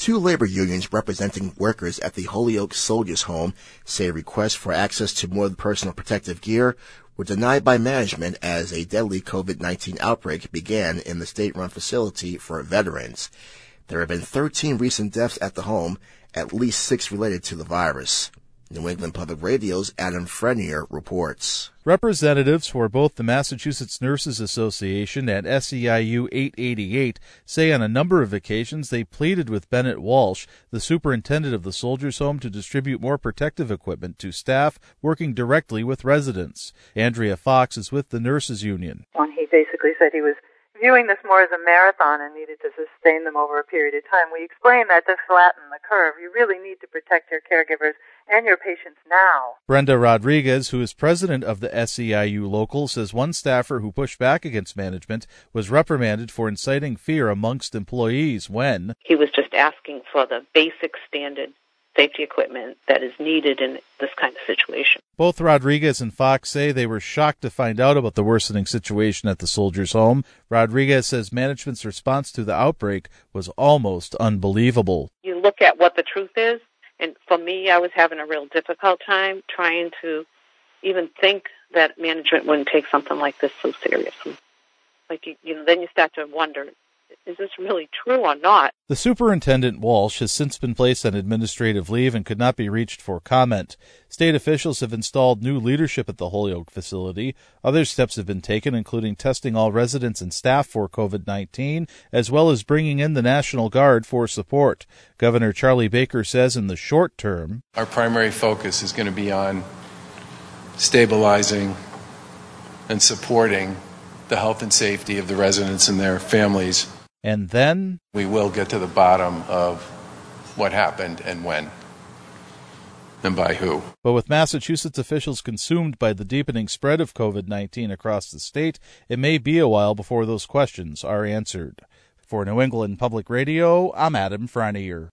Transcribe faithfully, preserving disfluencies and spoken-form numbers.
Two labor unions representing workers at the Holyoke Soldiers Home say requests for access to more personal protective gear were denied by management as a deadly COVID nineteen outbreak began in the state-run facility for veterans. There have been thirteen recent deaths at the home, at least six related to the virus. New England Public Radio's Adam Frenier reports. Representatives for both the Massachusetts Nurses Association and S E I U eight eighty-eight say on a number of occasions they pleaded with Bennett Walsh, the superintendent of the Soldiers Home, to distribute more protective equipment to staff working directly with residents. Andrea Fox is with the Nurses Union. When he basically said he was viewing this more as a marathon and needed to sustain them over a period of time, we explained that to flatten the curve, you really need to protect your caregivers and your patients now. Brenda Rodriguez, who is president of the S E I U local, says one staffer who pushed back against management was reprimanded for inciting fear amongst employees when he was just asking for the basic standard safety equipment that is needed in this kind of situation. Both Rodriguez and Fox say they were shocked to find out about the worsening situation at the Soldiers Home. Rodriguez says management's response to the outbreak was almost unbelievable. You look at what the truth is, and for me, I was having a real difficult time trying to even think that management wouldn't take something like this so seriously. Like, you, you know, then you start to wonder, is this really true or not? The superintendent, Walsh, has since been placed on administrative leave and could not be reached for comment. State officials have installed new leadership at the Holyoke facility. Other steps have been taken, including testing all residents and staff for COVID nineteen, as well as bringing in the National Guard for support. Governor Charlie Baker says in the short term, our primary focus is going to be on stabilizing and supporting the health and safety of the residents and their families. And then we will get to the bottom of what happened and when and by who. But with Massachusetts officials consumed by the deepening spread of COVID nineteen across the state, it may be a while before those questions are answered. For New England Public Radio, I'm Adam Frenier.